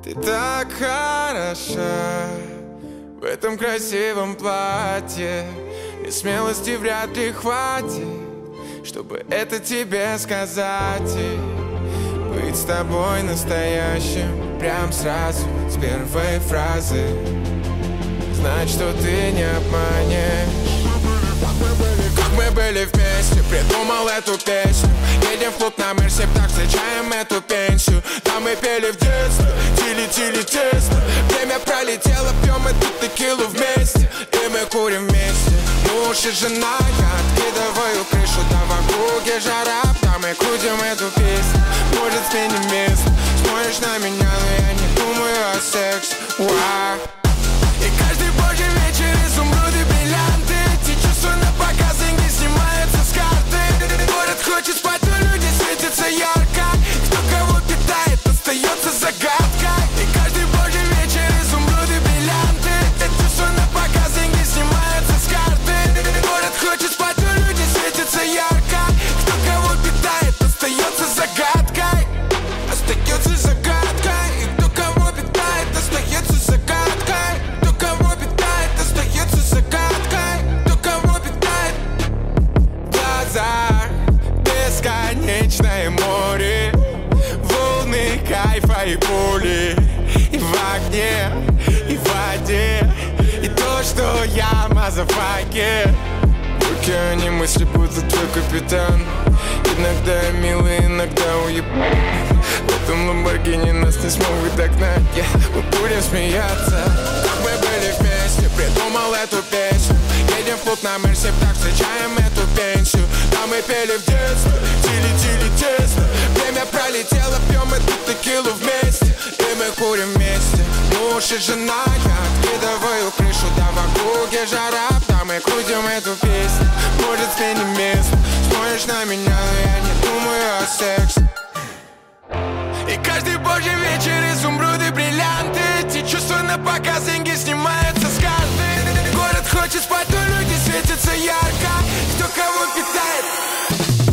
Ты так хороша в этом красивом платье, и смелости вряд ли хватит, чтобы это тебе сказать. И быть с тобой настоящим прям сразу, с первой фразы, знать, что ты не обманешь. Как мы были вместе, придумал эту песню. Едем в клуб на Мерсе, так встречаем эту пенсию. Там мы пели в детстве, тили-тили тесно. Время пролетело, пьем эту текилу вместе, и мы курим вместе. Муж и жена, я откидываю крышу, да в округе жара. Там мы крутим эту песню, может сменим место. Смотришь на меня, но я не думаю о сексе. И каждый божий вечер изумруды, бриллианты. Эти чувства на показ, деньги снимаются с карты. Город хочет спать, но люди светятся ярко. Кто кого питает, остается загадкой. И каждый божий вечер изумруды, бриллианты. Эти чувства на показ, деньги снимаются с карты. Город хочет спать, но люди светятся ярко. Кто кого питает, остается загадкой. Остается загадкой. И кто кого питает, остается загадкой. Кто кого питает, остается загадкой. Кто кого питает. Глаза, бесконечное море, волны кайфа и боли. И в огне, и в воде, и то, что я мазафаке. В океане мысли будто твой капитан. Иногда я милый, иногда уеб. В этом Ламборгини нас не смогут догнать. Мы будем смеяться. Как мы были вместе, придумал эту песню. Едем в клуб на Мерсе, так встречаем эту пенсию. Там мы пели в детстве, тили-тили тесно. Время пролетело, пьем эту текилу вместе, и мы курим вместе. Муж и жена, я откидываю крышу, да в округе жара. Там мы крутим эту песню, может сменим место. Смотришь на меня, но я не думаю о сексе. И каждый божий вечер изумруды, бриллианты. Эти чувства на показ, деньги снимаются с карты. Город хочет спать, но люди светятся ярко. Кто кого питает.